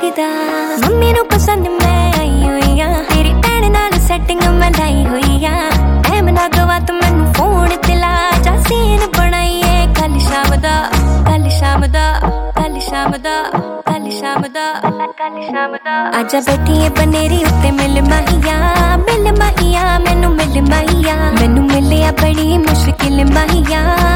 लगदा मम्मी नू पसंद मैं आई हुई आ तेरी भैन नाल सैटिंग मैं लाई हुई आ टाइम ना गवा तू मैनू फोन ते ला जा सीन बनाईए कल शाम दा कल शाम दा कल शाम दा कल शाम दा कल शाम दा आजा बैठीए बनेरी उत्ते मिल माहिया मैनू मिल माहिया मैनू मिलिया बड़ी मुश्किल माहिया